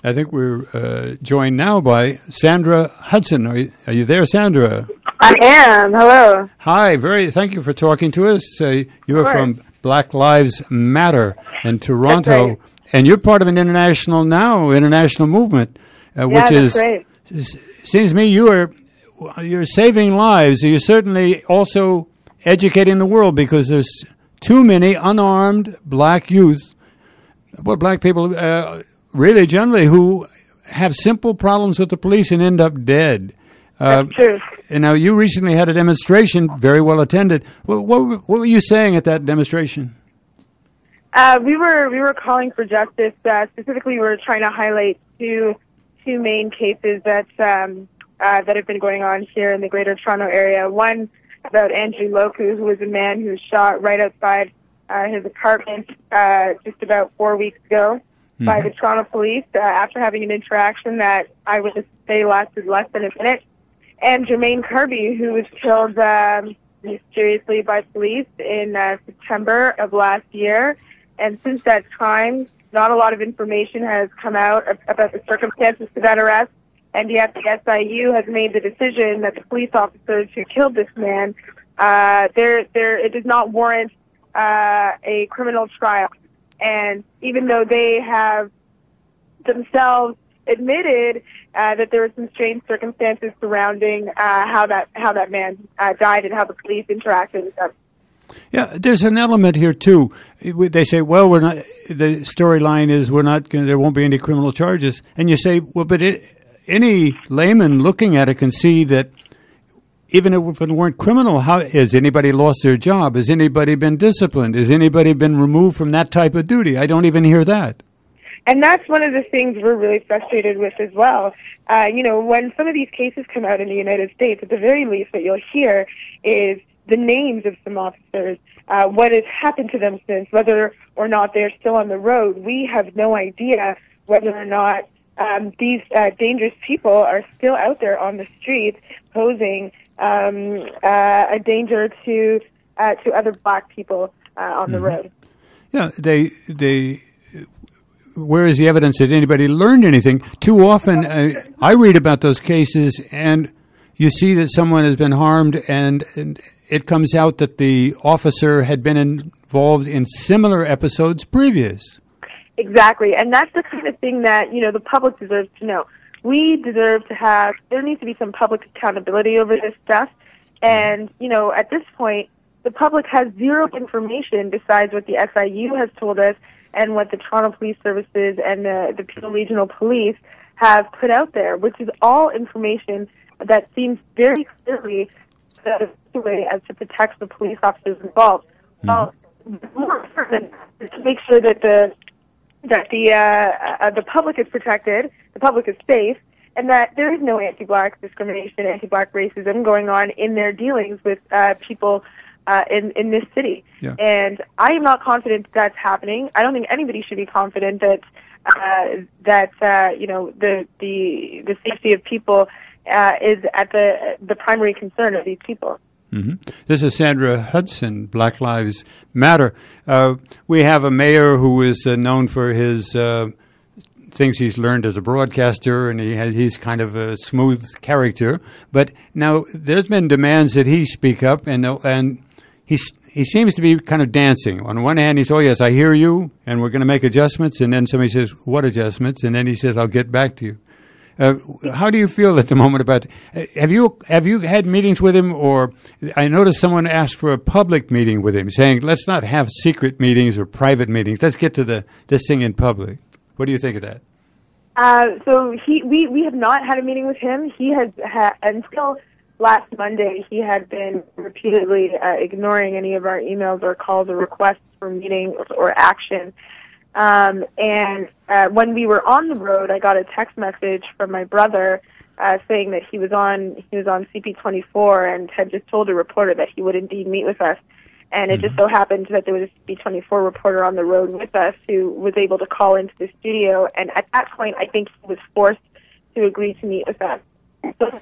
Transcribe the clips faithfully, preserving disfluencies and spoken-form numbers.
I think we're uh, joined now by Sandra Hudson. Are you, are you there, Sandra? I am. Hello. Hi. Very. Thank you for talking to us. Uh, you are from Black Lives Matter in Toronto, That's right. and you're part of an international now international movement, uh, which yeah, is that's right. seems to me you are you're saving lives. You're certainly also educating the world because there's too many unarmed black youth, well, black people, uh, really generally, who have simple problems with the police and end up dead. Uh, That's true. And now you recently had a demonstration, very well attended. What, what, what were you saying at that demonstration? Uh, we were we were calling for justice. Uh, specifically, we were trying to highlight two two main cases that um, uh, that have been going on here in the Greater Toronto area. One about Andrew Loku, who was a man who was shot right outside uh, his apartment uh, just about four weeks ago mm-hmm. by the Toronto police uh, after having an interaction that I would just say lasted less than a minute. And Jermaine Kirby, who was killed um, mysteriously by police in uh, September of last year. And since that time, not a lot of information has come out about the circumstances to that arrest. And yet the S I U has made the decision that the police officers who killed this man, uh, there, there, it does not warrant uh, a criminal trial. And even though they have themselves admitted uh, that there were some strange circumstances surrounding uh, how that how that man uh, died and how the police interacted with them. Yeah, there's an element here too. They say, "Well, we're not." The storyline is, "We're not going. There won't be any criminal charges." And you say, "Well, but it, any layman looking at it can see that even if it weren't criminal, how has anybody lost their job? Has anybody been disciplined? Has anybody been removed from that type of duty?" I don't even hear that. And that's one of the things we're really frustrated with as well. Uh, you know, when some of these cases come out in the United States, at the very least what you'll hear is the names of some officers, uh, what has happened to them since, whether or not they're still on the road. We have no idea whether or not um, these uh, dangerous people are still out there on the streets posing um, uh, a danger to uh, to other black people uh, on mm-hmm. the road. Yeah, they they. Where is the evidence that anybody learned anything? Too often, uh, I read about those cases, and you see that someone has been harmed, and, and it comes out that the officer had been involved in similar episodes previous. Exactly, and that's the kind of thing that, you know, the public deserves to know. We deserve to have, there needs to be some public accountability over this stuff, and, you know, at this point, the public has zero information besides what the S I U has told us and what the Toronto Police Services and the, the Peel Regional Police have put out there, which is all information that seems very clearly the way as to protect the police officers involved. Mm-hmm. Well, more important to make sure that the that the uh, uh, the public is protected, the public is safe, and that there is no anti-black discrimination, anti-black racism going on in their dealings with uh, people Uh, in, in this city. Yeah. And I am not confident that's happening. I don't think anybody should be confident that uh, that uh, you know the the the safety of people uh, is at the the primary concern of these people. Mm-hmm. This is Sandra Hudson, Black Lives Matter. Uh, we have a mayor who is uh, known for his uh, things he's learned as a broadcaster, and he has, he's kind of a smooth character. But now there's been demands that he speak up, and and he's, he seems to be kind of dancing. On one hand, he says, "Oh, yes, I hear you, and we're going to make adjustments." And then somebody says, "What adjustments?" And then he says, "I'll get back to you." Uh, how do you feel at the moment about it? Have you have you had meetings with him, or I noticed someone asked for a public meeting with him, saying, "Let's not have secret meetings or private meetings. Let's get to the this thing in public." What do you think of that? Uh, so he, we, we have not had a meeting with him. He has ha- until last Monday, he had been repeatedly uh, ignoring any of our emails or calls or requests for meetings or action. Um, and uh, when we were on the road, I got a text message from my brother uh, saying that he was on he was on C P twenty-four and had just told a reporter that he would indeed meet with us. And it just so happened that there was a C P twenty-four reporter on the road with us who was able to call into the studio. And at that point, I think he was forced to agree to meet with us. So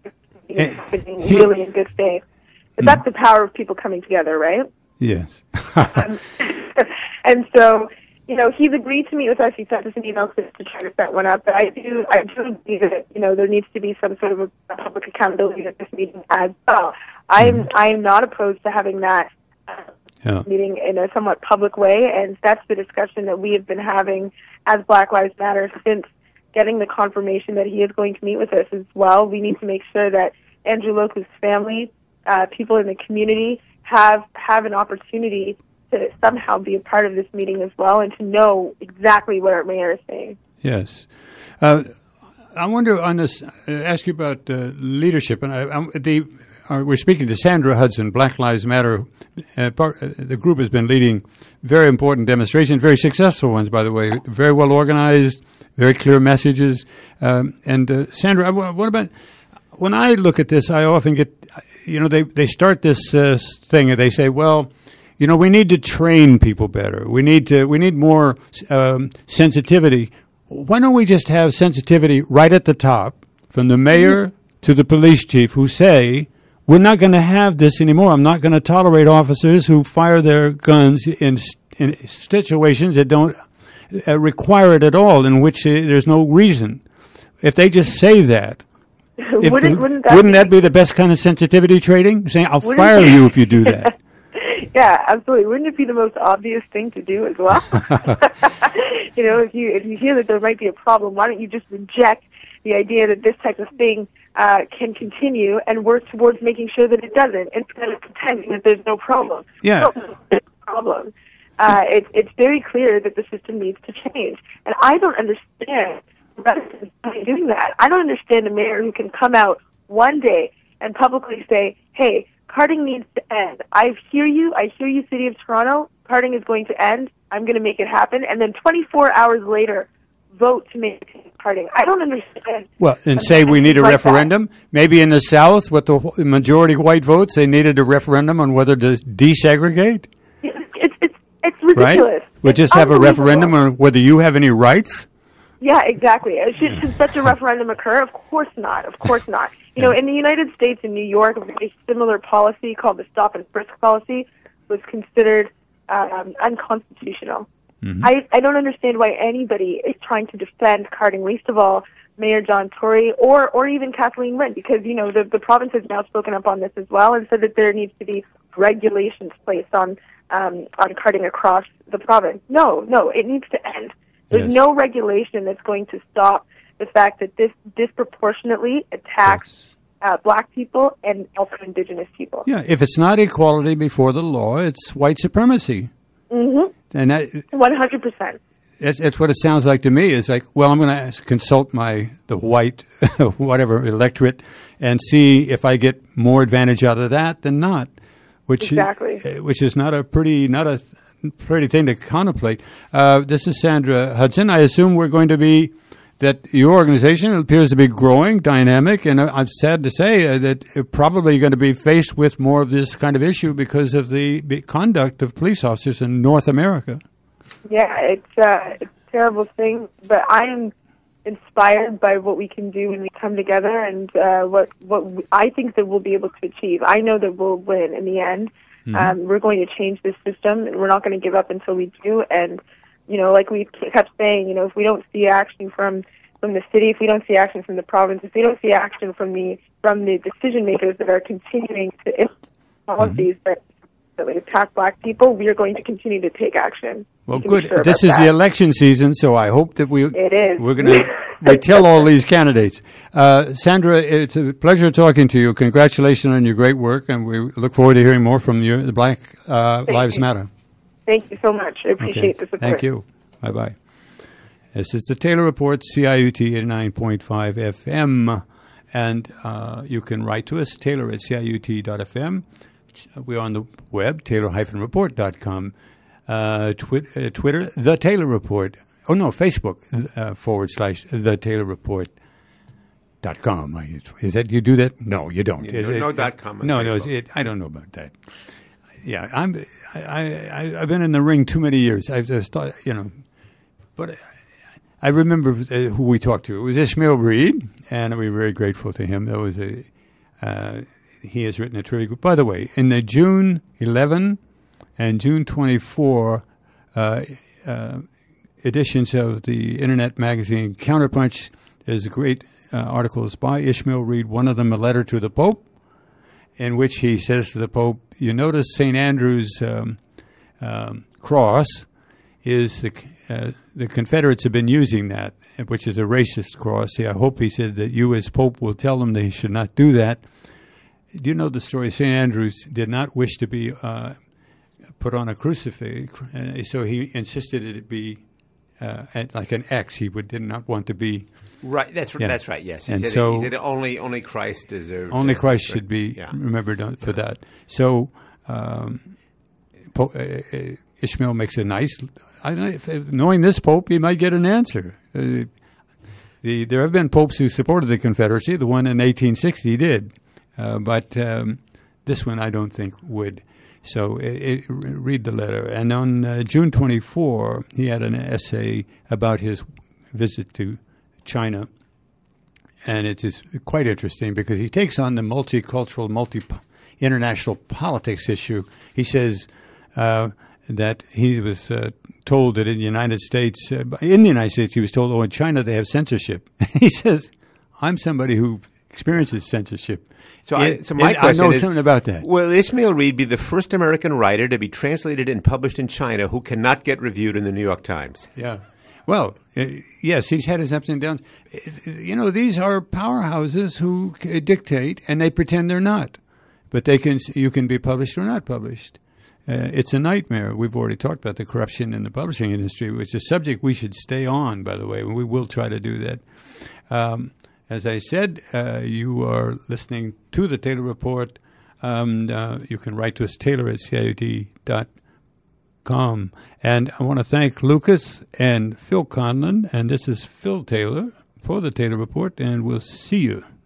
he was happening really in good faith. But that's the power of people coming together, right? Yes. um, and so, you know, he's agreed to meet with us. He sent us an email to, to try to set one up. But I do, I do agree that, you know, there needs to be some sort of a, a public accountability at this meeting as well. I'm, mm-hmm. I'm not opposed to having that uh, yeah. meeting in a somewhat public way, and that's the discussion that we have been having as Black Lives Matter since getting the confirmation that he is going to meet with us as well. We need to make sure that Andrew Loku's family, uh, people in the community, have have an opportunity to somehow be a part of this meeting as well and to know exactly what our mayor is saying. Yes. Uh, I wonder on this, uh, ask you about uh, leadership. And I, I, the, uh, we're speaking to Sandra Hudson, Black Lives Matter. Uh, part, uh, the group has been leading very important demonstrations, very successful ones, by the way, very well organized, very clear messages. Um, and uh, Sandra, what about, when I look at this, I often get, you know, they, they start this uh, thing and they say, well, you know, we need to train people better. We need to. We need more um, sensitivity. Why don't we just have sensitivity right at the top, from the mayor mm-hmm. to the police chief, who say, we're not going to have this anymore. I'm not going to tolerate officers who fire their guns in in situations that don't uh, require it at all, in which uh, there's no reason. If they just say that, if wouldn't, the, wouldn't, that, wouldn't be, that be the best kind of sensitivity training? Saying, I'll fire you if you do that. Yeah, absolutely. Wouldn't it be the most obvious thing to do as well? You know, if you if you hear that there might be a problem, why don't you just reject the idea that this type of thing uh, can continue and work towards making sure that it doesn't, instead of pretending that there's no problem? Yeah. No, there's no problem. Uh, it, it's very clear that the system needs to change. And I don't understand residents doing that. I don't understand a mayor who can come out one day and publicly say, hey, carding needs to end. I hear you. I hear you, City of Toronto. Carding is going to end. I'm going to make it happen. And then twenty-four hours later, vote to make carding. I don't understand. Well, and say we need a like referendum. That. Maybe in the South, with the majority white votes, they needed a referendum on whether to desegregate. It's it's it's, it's ridiculous. Right? We'll just have a referendum on whether you have any rights. Yeah, exactly. Should, should such a referendum occur? Of course not. Of course not. You know, in the United States, in New York, a very similar policy called the stop and frisk policy was considered um, unconstitutional. Mm-hmm. I, I don't understand why anybody is trying to defend carding, least of all Mayor John Tory or, or even Kathleen Wynne, because, you know, the, the province has now spoken up on this as well and said that there needs to be regulations placed on um, on carding across the province. No, no, it needs to end. There's yes. no regulation that's going to stop the fact that this disproportionately attacks yes. uh, black people and also indigenous people. Yeah, if it's not equality before the law, it's white supremacy. Mm-hmm. And that, one hundred percent. It's, it's what it sounds like to me. It's like, well, I'm going to consult my the white whatever electorate and see if I get more advantage out of that than not, which exactly. is, which is not a pretty not a pretty thing to contemplate. Uh, this is Sandra Hudson. I assume we're going to be that your organization appears to be growing, dynamic, and I'm sad to say uh, that you're probably going to be faced with more of this kind of issue because of the conduct of police officers in North America. Yeah, it's, uh, it's a terrible thing, but I am inspired by what we can do when we come together and uh, what what we, I think that we'll be able to achieve. I know that we'll win in the end. Mm-hmm. Um, we're going to change this system, and we're not going to give up until we do. And you know, like we kept saying, you know, if we don't see action from, from the city, if we don't see action from the province, if we don't see action from the from the decision makers that are continuing to implement policies mm-hmm. that, that attack black people, we are going to continue to take action. Well, good. Sure this is that. The election season, so I hope that we it is. We're going to we tell all these candidates. Uh, Sandra, it's a pleasure talking to you. Congratulations on your great work, and we look forward to hearing more from you. The Black uh, Lives you. Matter. Thank you so much. I appreciate okay. the support. Thank you. Bye bye. This is the Taylor Report, C I U T eighty-nine point five F M, and uh, you can write to us, Taylor at C I U T dot F M. We're on the web, Taylor report dot com. Uh, twi- uh, Twitter, The Taylor Report. Oh, no, Facebook, uh, forward slash The Taylor Report dot com. Is that, you do that? No, you don't. You it, don't it, know dot com on No, Facebook. no, it, I don't know about that. Yeah, I'm, I, I, I've been in the ring too many years. I've just thought, you know, but I, I remember uh, who we talked to. It was Ishmael Reed, and we were very grateful to him. That was a, uh, he has written a trivia group. By the way, in the June eleventh and June twenty-fourth uh, uh, editions of the internet magazine Counterpunch. There's great uh, articles by Ishmael Reed, one of them a letter to the Pope, in which he says to the Pope, you notice Saint Andrew's um, um, cross is the, uh, the Confederates have been using that, which is a racist cross. I hope, he said, that you as Pope will tell them they should not do that. Do you know the story? Saint Andrews did not wish to be uh, put on a crucifix, uh, so he insisted it be uh, at, like an X. He would, did not want to be... Right, that's yeah. that's right. Yes, he and said, so he said only only Christ deserved. Only it. Christ Right. should be yeah. remembered for yeah. that. So um, po- uh, Ishmael makes a nice. I don't know, if, if, knowing this Pope, he might get an answer. Uh, the there have been popes who supported the Confederacy. The one in eighteen sixty did, uh, but um, this one I don't think would. So it, it, read the letter. And on uh, June twenty-fourth, he had an essay about his visit to China, and it is quite interesting because he takes on the multicultural, multi-international politics issue. He says uh, that he was uh, told that in the United States, uh, in the United States, he was told, oh, in China they have censorship. He says, I'm somebody who experiences censorship. So, it, I, so my it, question I know is, something about that. Will Ishmael Reed be the first American writer to be translated and published in China who cannot get reviewed in the New York Times? Yeah. Well, uh, yes, he's had his ups and downs. You know, these are powerhouses who c- dictate, and they pretend they're not. But they can. You can be published or not published. Uh, it's a nightmare. We've already talked about the corruption in the publishing industry, which is a subject we should stay on, by the way, and we will try to do that. Um, as I said, uh, you are listening to the Taylor Report. Um, uh, you can write to us, Taylor at C I U T dot com. And I want to thank Lucas and Phil Conlon, and this is Phil Taylor for the Taylor Report, and we'll see you.